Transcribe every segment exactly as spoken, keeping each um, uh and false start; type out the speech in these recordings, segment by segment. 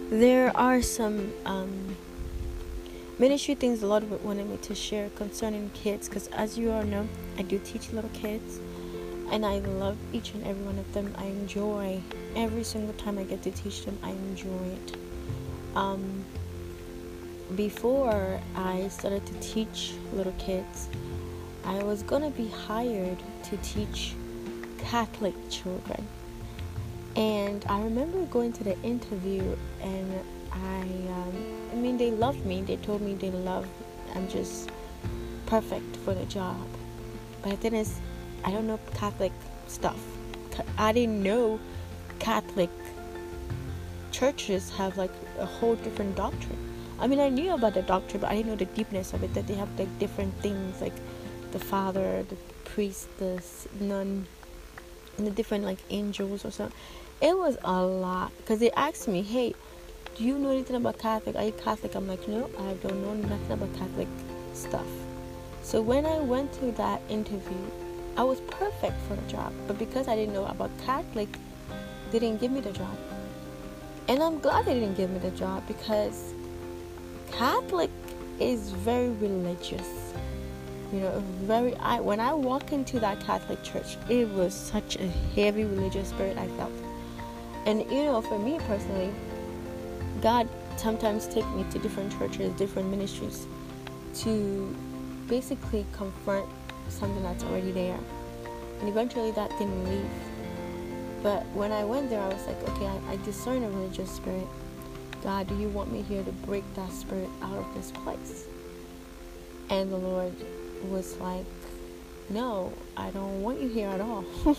there are some um, ministry things the Lord wanted me to share concerning kids, because as you all know, I do teach little kids, and I love each and every one of them. I enjoy every single time I get to teach them. I enjoy it. Um, before I started to teach little kids, I was gonna be hired to teach Catholic children. And I remember going to the interview, and I, um, I mean, they loved me. They told me they love, I'm just perfect for the job. But the thing is, I don't know Catholic stuff. I didn't know Catholic churches have like a whole different doctrine. I mean, I knew about the doctrine, but I didn't know the deepness of it, that they have like different things, like the father, the priest, the nun, and the different like angels or something. It was a lot, because they asked me, hey, do you know anything about Catholic? Are you Catholic? I'm like, no, I don't know nothing about Catholic stuff. So when I went to that interview, I was perfect for the job, but because I didn't know about Catholic, they didn't give me the job. And I'm glad they didn't give me the job, because Catholic is very religious. You know, very. I when I walk into that Catholic church, it was such a heavy religious spirit I felt. And you know, for me personally, God sometimes take me to different churches, different ministries, to basically confront something that's already there. And eventually that didn't leave. But when I went there, I was like, okay, I, I discern a religious spirit. God, do you want me here to break that spirit out of this place? And the Lord was like, no, I don't want you here at all.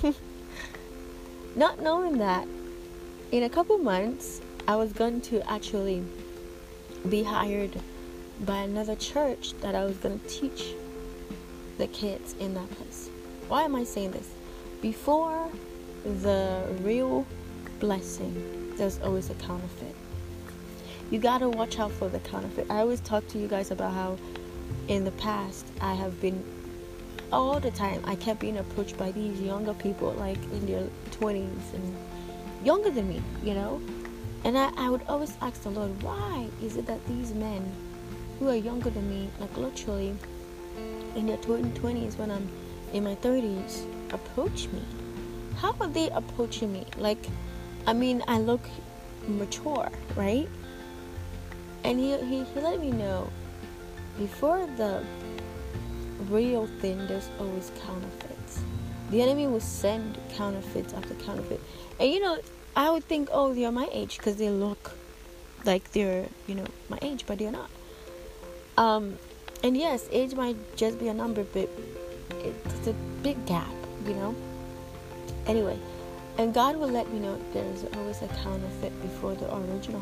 Not knowing that, in a couple months, I was going to actually be hired by another church that I was going to teach the kids in that place. Why am I saying this? Before the real blessing, there's always a counterfeit. You got to watch out for the counterfeit. I always talk to you guys about how in the past I have been, all the time, I kept being approached by these younger people, like in their twenties and younger than me, you know. And I, I would always ask the Lord, why is it that these men who are younger than me, like literally in their twenties when I'm in my thirties, approach me? How are they approaching me? Like, I mean, I look mature, right? And he, he, he let me know, before the real thing, there's always counterfeits. The enemy will send counterfeits after counterfeit. And you know, I would think, oh, they're my age because they look like they're, you know, my age, but they're not. Um, and yes, age might just be a number, but it's a big gap, you know. Anyway, and God will let me know there's always a counterfeit before the original.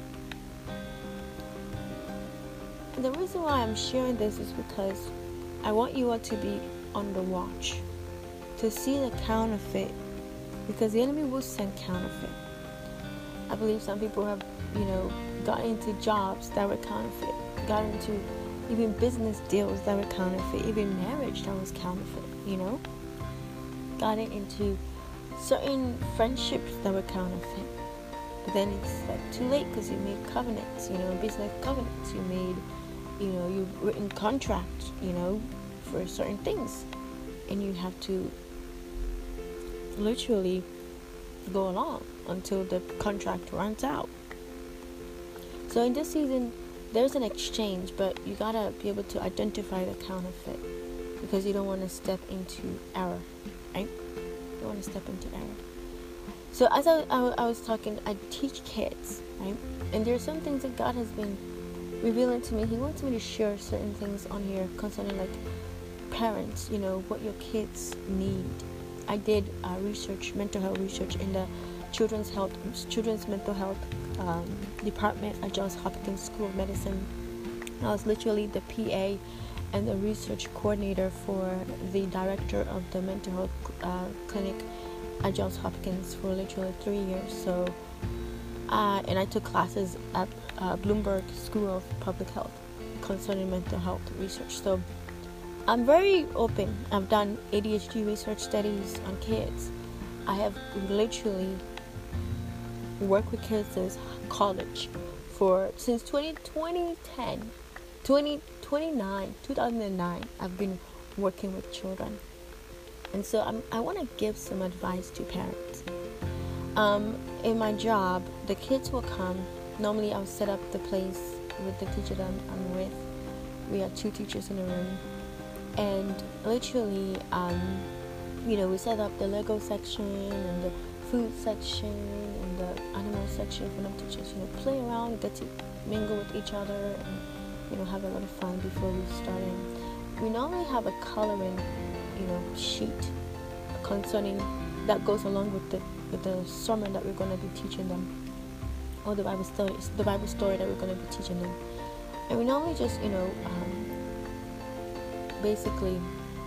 And the reason why I'm sharing this is because I want you all to be on the watch to see the counterfeit, because the enemy will send counterfeit. I believe some people have, you know, got into jobs that were counterfeit, got into even business deals that were counterfeit, even marriage that was counterfeit, you know, got into certain friendships that were counterfeit. But then it's like too late, because you made covenants, you know, business covenants. You made, you know, you've written contracts, you know, for certain things, and you have to literally go along until the contract runs out. So in this season, there's an exchange, but you gotta be able to identify the counterfeit, because you don't want to step into error, right? You don't want to step into error. So as I, I, I was talking, I teach kids, right? And there are some things that God has been revealing to me. He wants me to share certain things on here concerning, like, parents, you know, what your kids need. I did uh, research, mental health research in the children's health, children's mental health um, department at Johns Hopkins School of Medicine. I was literally the P A and the research coordinator for the director of the mental health uh, clinic at Johns Hopkins for literally three years. So, uh, and I took classes at uh, Bloomberg School of Public Health concerning mental health research. So I'm very open. I've done A D H D research studies on kids. I have literally work with kids since college, for since twenty, twenty ten, twenty, twenty-nine, two thousand nine. I've been working with children, and so I'm, I want to give some advice to parents. Um, in my job, the kids will come. Normally, I'll set up the place with the teacher that I'm, I'm with. We have two teachers in the room, and literally, um, you know, we set up the Lego section and the food section and the animal section for them to just, you know, play around, get to mingle with each other, and, you know, have a lot of fun before we start in. We normally have a coloring, you know, sheet concerning that goes along with the with the sermon that we're going to be teaching them, or the Bible story, the Bible story that we're going to be teaching them. And we normally just, you know, um, basically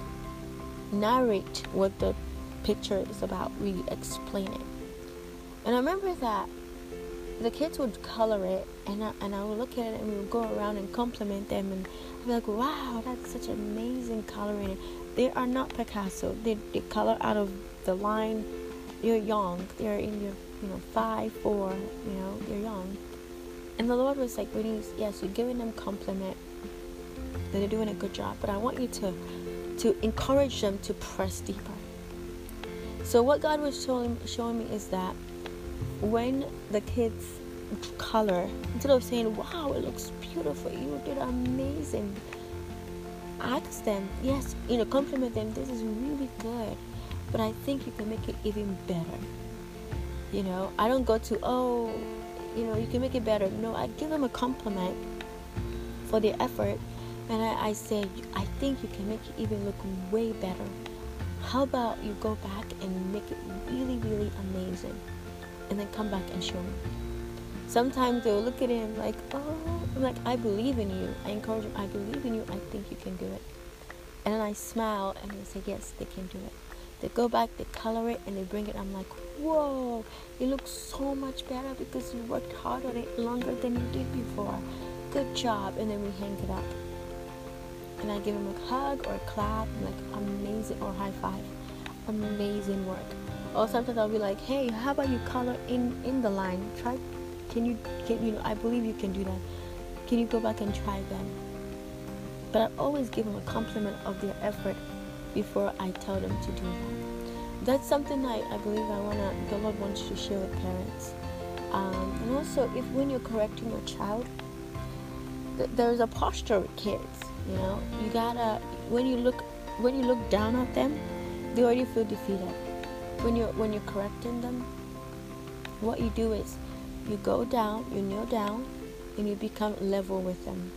narrate what the picture is about. We explain it. And I remember that the kids would color it, and I, and I would look at it, and we would go around and compliment them, and I'd be like, wow, that's such amazing coloring. They are not Picasso. They, they color out of the line. You're young. They're in your, you know, five, four, you know, they're young. And the Lord was like, yes, you're giving them compliment, that they're doing a good job, but I want you to, to encourage them to press deeper. So what God was showing, showing me is that when the kids color, instead of saying, wow, it looks beautiful, you did amazing, ask them, yes, you know, compliment them, this is really good, but I think you can make it even better. You know, I don't go to, oh, you know, you can make it better. No, I give them a compliment for their effort, and I, I say, I think you can make it even look way better. How about you go back and make it really, really amazing, and then come back and show me. Sometimes they'll look at him like, oh, I'm like, I believe in you. I encourage them, I believe in you. I think you can do it. And then I smile and they say, yes, they can do it. They go back, they color it, and they bring it. I'm like, whoa, it looks so much better because you worked hard on it longer than you did before. Good job. And then we hang it up. And I give them a hug or a clap. I'm like, amazing, or high five. Amazing work. Or sometimes I'll be like, hey, how about you color in, in the line? Try, can you, can you know, I believe you can do that. Can you go back and try again? But I always give them a compliment of their effort before I tell them to do that. That's something I, I believe I wanna, the Lord wants to share with parents. Um, and also, if when you're correcting your child, th- there's a posture with kids. You know, you gotta, when you look, when you look down at them, they already feel defeated. When you're when you're correcting them, what you do is you go down, you kneel down, and you become level with them.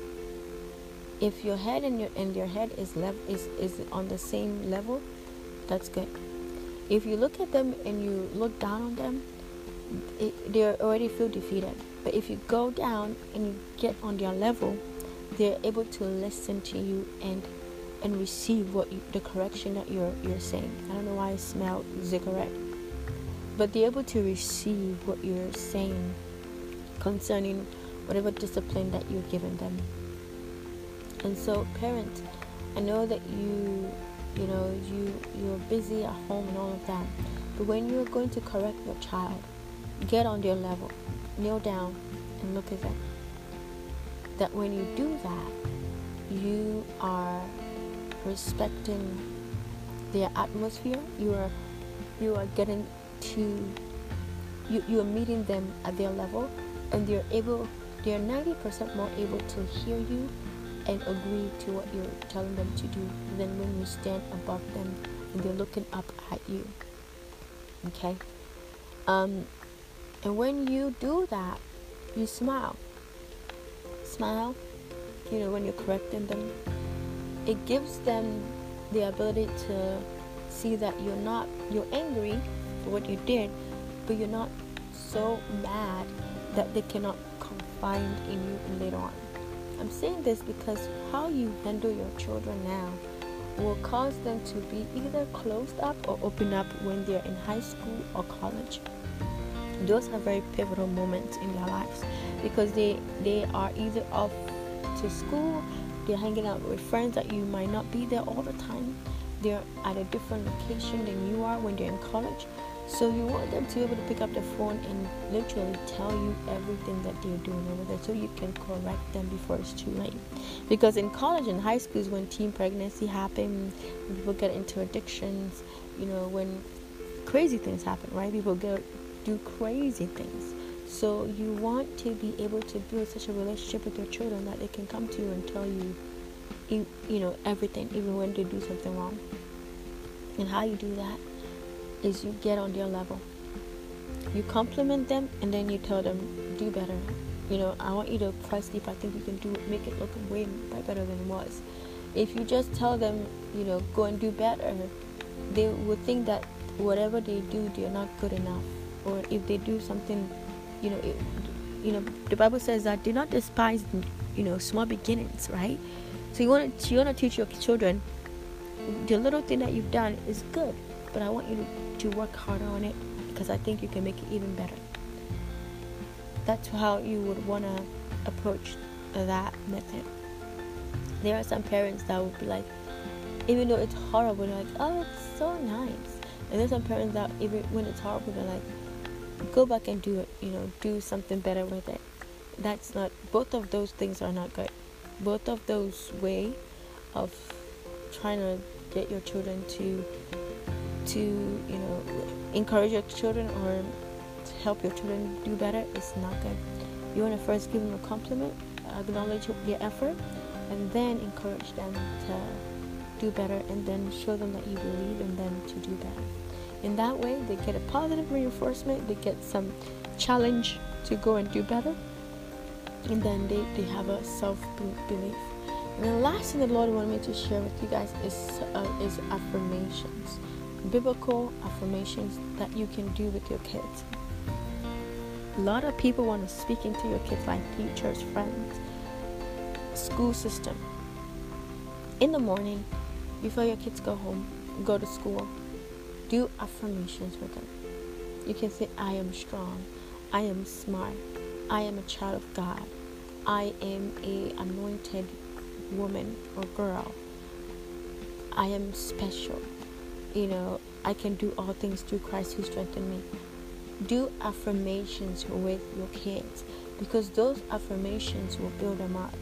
If your head and your and your head is level is, is on the same level, that's good. If you look at them and you look down on them, it, they already feel defeated. But if you go down and you get on their level, they're able to listen to you and and receive what you, the correction that you're you're saying. I don't know why I smell cigarette, but they're able to receive what you're saying concerning whatever discipline that you're giving them. And so, parents, I know that you, you know, you you're busy at home and all of that, but when you're going to correct your child, get on their level, kneel down, and look at them. That when you do that, you are respecting their atmosphere. You are you are getting to you you are meeting them at their level, and they're able they're ninety percent more able to hear you and agree to what you're telling them to do than when you stand above them and they're looking up at you. Okay? Um and when you do that, you smile. Smile, you know, when you're correcting them. It gives them the ability to see that you're not, you're angry for what you did, but you're not so mad that they cannot confide in you later on. I'm saying this because how you handle your children now will cause them to be either closed up or open up when they're in high school or college. Those are very pivotal moments in their lives because they, they are either off to school, they're hanging out with friends that you might not be there all the time. They're at a different location than you are when they're in college. So you want them to be able to pick up the phone and literally tell you everything that they're doing over there, so you can correct them before it's too late. Because in college and high schools, when teen pregnancy happens, when people get into addictions, you know, when crazy things happen, right? People go do crazy things. So you want to be able to build such a relationship with your children that they can come to you and tell you, you, you know, everything, even when they do something wrong. And how you do that is you get on their level. You compliment them, and then you tell them, do better. You know, I want you to press deep. I think you can do make it look way better than it was. If you just tell them, you know, go and do better, they would think that whatever they do, they're not good enough. Or if they do something, you know, it, you know, the Bible says that do not despise, you know, small beginnings, right? So you want to you want to teach your children, the little thing that you've done is good, but I want you to, to work harder on it, because I think you can make it even better. That's how you would want to approach that method. There are some parents that would be like, even though it's horrible, they're like, oh, it's so nice. And there's some parents that even when it's horrible, they're like, go back and do it, you know, do something better with it. That's not, both of those things are not good. Both of those way of trying to get your children to to you know encourage your children or to help your children do better is not good. You want to first give them a compliment, acknowledge their effort, and then encourage them to do better, and then show them that you believe in them to do better. In that way, they get a positive reinforcement, they get some challenge to go and do better, and then they, they have a self-belief. And the last thing the Lord wanted me to share with you guys is uh, is affirmations, biblical affirmations that you can do with your kids. A lot of people want to speak into your kids, like teachers, friends, school system. In the morning, before your kids go home, go to school, do affirmations with them. You can say, I am strong, I am smart, I am a child of God, I am a anointed woman or girl, I am special, you know, I can do all things through Christ who strengthened me. Do affirmations with your kids, because those affirmations will build them up.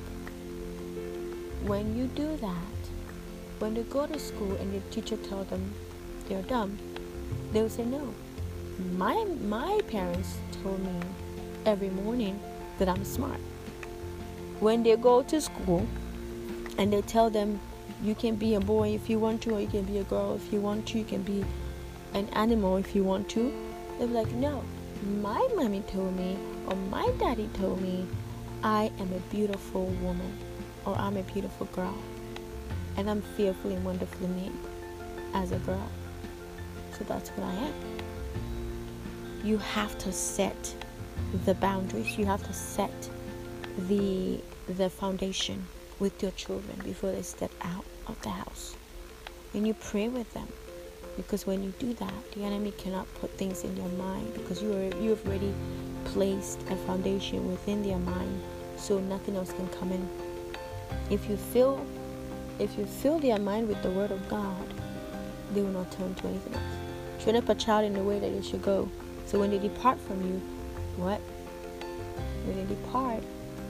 When you do that, when they go to school and the teacher tells them they're dumb, they will say, no, my my parents told me every morning that I'm smart. When they go to school and they tell them you can be a boy if you want to, or you can be a girl if you want to, you can be an animal if you want to, they'll be like, no, my mommy told me, or my daddy told me I am a beautiful woman, or I'm a beautiful girl, and I'm fearfully and wonderfully made as a girl. So that's what I am. You have to set the boundaries. You have to set the the foundation with your children before they step out of the house. And you pray with them, because when you do that, the enemy cannot put things in their mind, because you are you have already placed a foundation within their mind, so nothing else can come in. If you fill if you fill their mind with the word of God, they will not turn to anything else. Train up a child in the way that they should go, so when they depart from you, what? When they depart,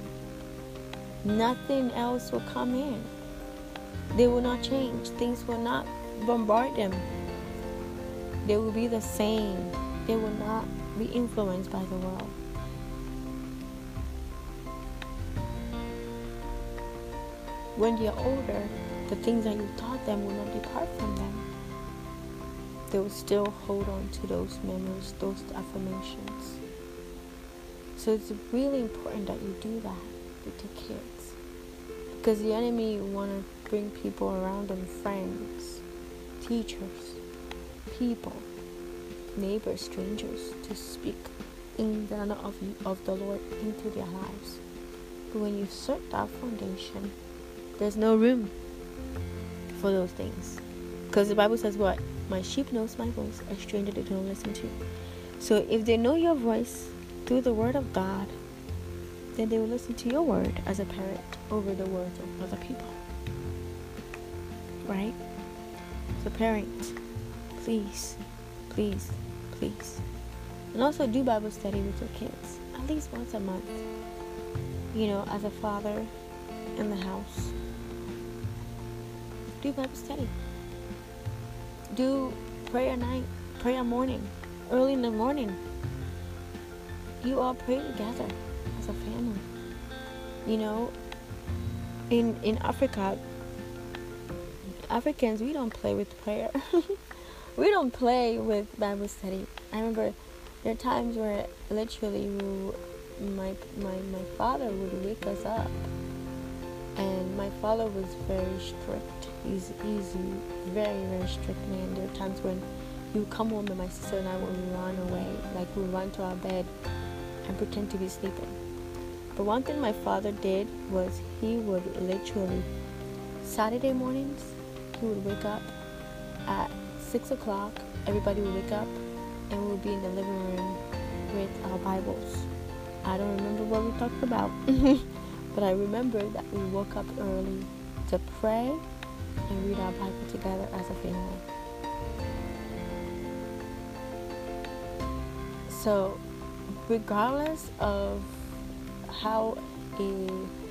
nothing else will come in. They will not change. Things will not bombard them. They will be the same. They will not be influenced by the world. When they are older, the things that you taught them will not depart from them. They will still hold on to those memories, those affirmations. So it's really important that you do that with your kids, because the enemy want to bring people around them, friends, teachers, people, neighbors, strangers, to speak in the honor of, of the Lord into their lives. But when you set that foundation, there's no room for those things, because the Bible says what? My sheep knows my voice, a stranger they don't listen to. So if they know your voice through the word of God, then they will listen to your word as a parent over the words of other people. Right? So parents, please, please please. And also do Bible study with your kids at least once a month. You know, as a father in the house, do Bible study. Do prayer night, prayer morning, early in the morning. You all pray together as a family. You know, in in Africa, Africans, we don't play with prayer. We don't play with Bible study. I remember there are times where literally we, my my my father would wake us up, and my father was very strict. He's he's a very very strict man. There are times when he would come home and my sister and I would run away, like we would run to our bed and pretend to be sleeping. But one thing my father did was he would literally Saturday mornings he would wake up at six o'clock. Everybody would wake up and we would be in the living room with our Bibles. I don't remember what we talked about, but I remember that we woke up early to pray and read our Bible together as a family. So, regardless of how a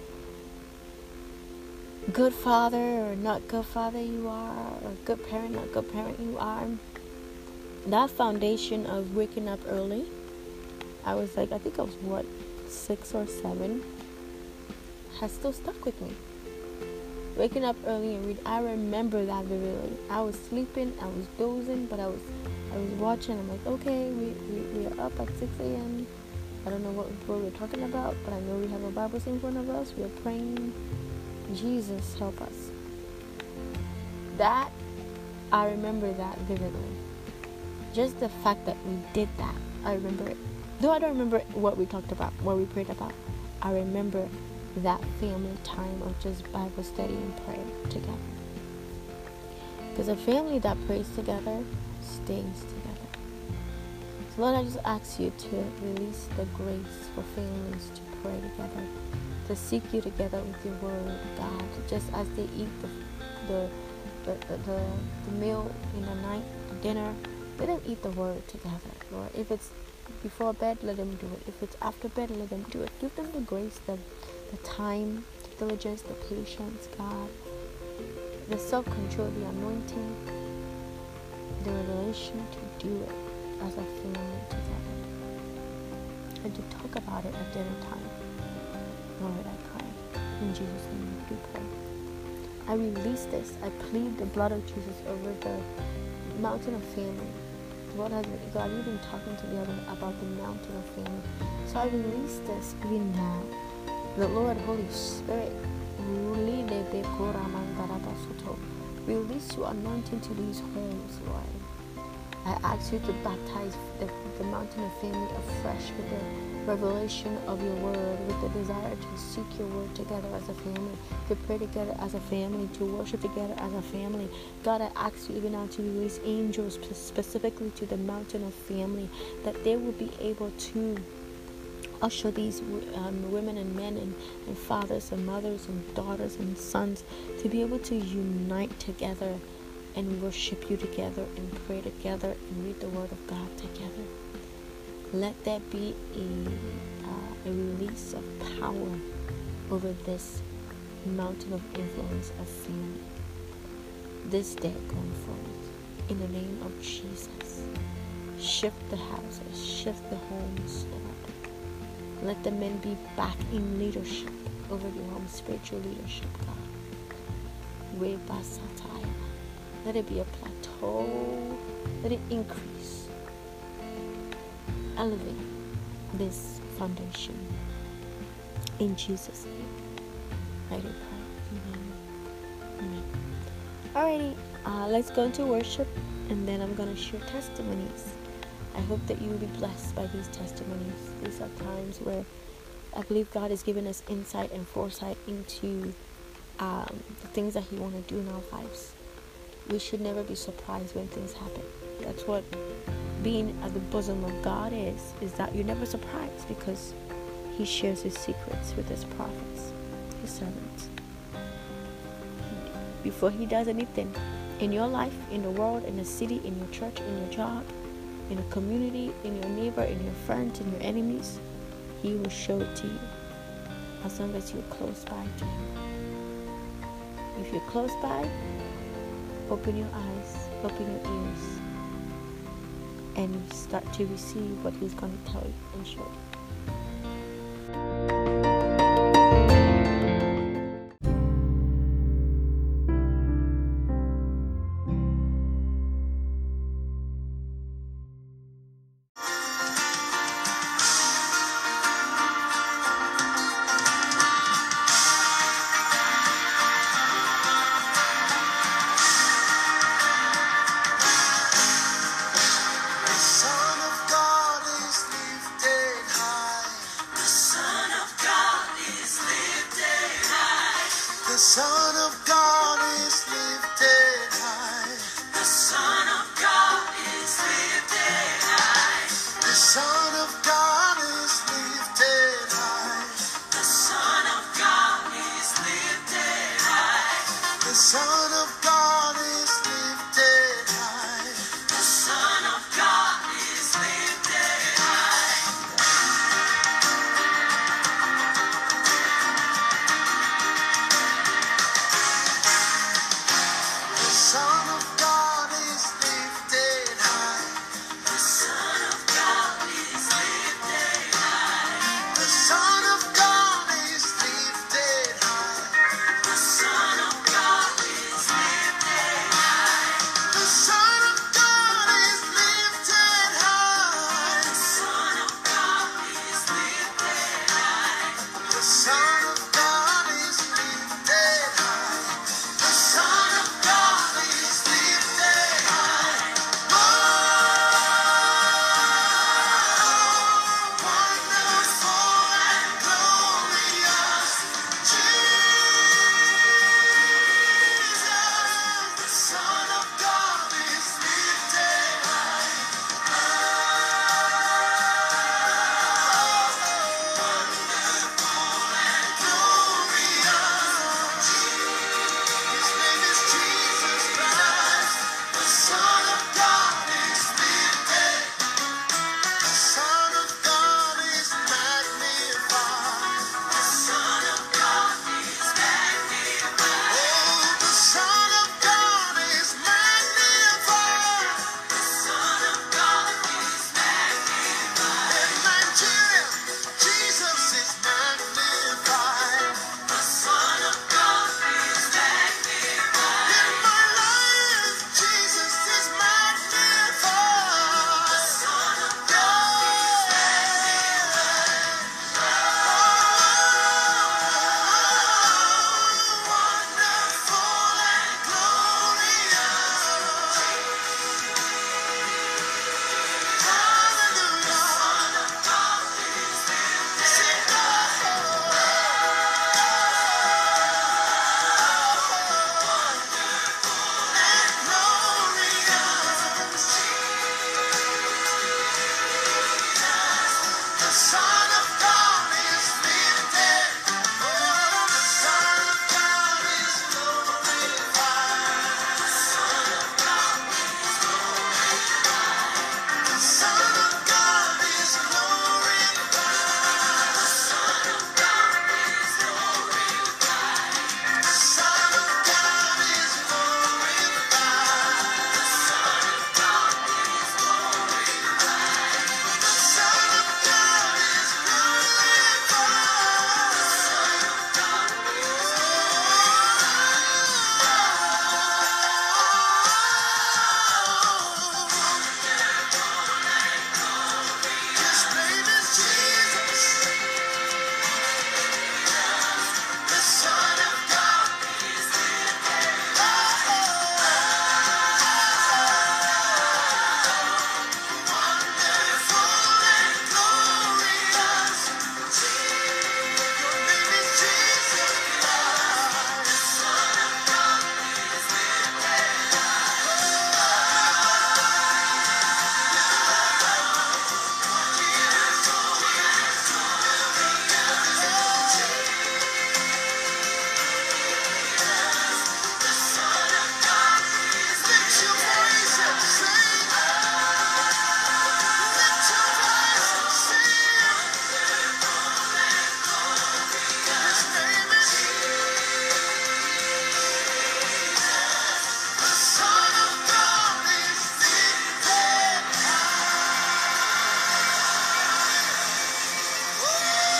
good father or not good father you are, or good parent, not good parent you are, that foundation of waking up early, I was like, I think I was what, six or seven, has still stuck with me. Waking up early and read, I remember that vividly. I was sleeping, I was dozing, but I was I was watching. I'm like, okay, we, we, we are up at six a.m. I don't know what, what we're talking about, but I know we have a Bible in front of us. We are praying. Jesus, help us. That, I remember that vividly. Just the fact that we did that, I remember it. Though I don't remember what we talked about, what we prayed about, I remember that family time of just Bible study and prayer together. Because a family that prays together stays together. So Lord, I just ask you to release the grace for families to pray together, to seek you together with your word, God. Just as they eat the the the, the, the, the meal in the night, the dinner, let them eat the word together, Lord. If it's before bed, let them do it. If it's after bed, let them do it. Give them the grace, the, the time, the diligence, the patience, God, the self-control, the anointing, the revelation to do it as a family together, and to talk about it at dinner time. Lord, I pray in Jesus' name we do pray. I release this. I plead the blood of Jesus over the mountain of family. What has God, we've been talking together about the mountain of family. So I release this even now. The Lord, Holy Spirit, release your anointing to these homes, Lord. I ask you to baptize the, the mountain of family afresh with the revelation of your word, with the desire to seek your word together as a family, to pray together as a family, to worship together as a family. God, I ask you even now to release angels specifically to the mountain of family, that they will be able to usher these um, women and men and, and fathers and mothers and daughters and sons to be able to unite together and worship you together and pray together and read the word of God together. Let there be a, uh, a release of power over this mountain of influence of family this day going forward. In the name of Jesus, shift the houses, shift the homes, Lord. Let the men be back in leadership over the home, spiritual leadership, God. Rebasataya. Let it be a plateau. Let it increase. Elevate this foundation. In Jesus' name, I do pray. Amen. Amen. Alrighty, uh, let's go into worship, and then I'm going to share testimonies. I hope that you will be blessed by these testimonies. These are times where I believe God has given us insight and foresight into um, the things that He wants to do in our lives. We should never be surprised when things happen. That's what being at the bosom of God is, is that you're never surprised, because He shares His secrets with His prophets, His servants. Before He does anything in your life, in the world, in the city, in your church, in your job, in a community, in your neighbor, in your friends, in your enemies, He will show it to you as long as you're close by to Him. If you're close by, open your eyes, open your ears, and start to receive what He's going to tell you and show you. The Son of God is lifted high. The Son of God is lifted high. The Son of God is lifted high. The Son of God is lifted high. The Son of God is lifted high. The Son of God is lifted high. The Son of God is lifted high. The Son of God is lifted high. The Son of God is lifted high. The Son of God is lifted high. The Son of God is lifted high. The Son of God is lifted high. The Son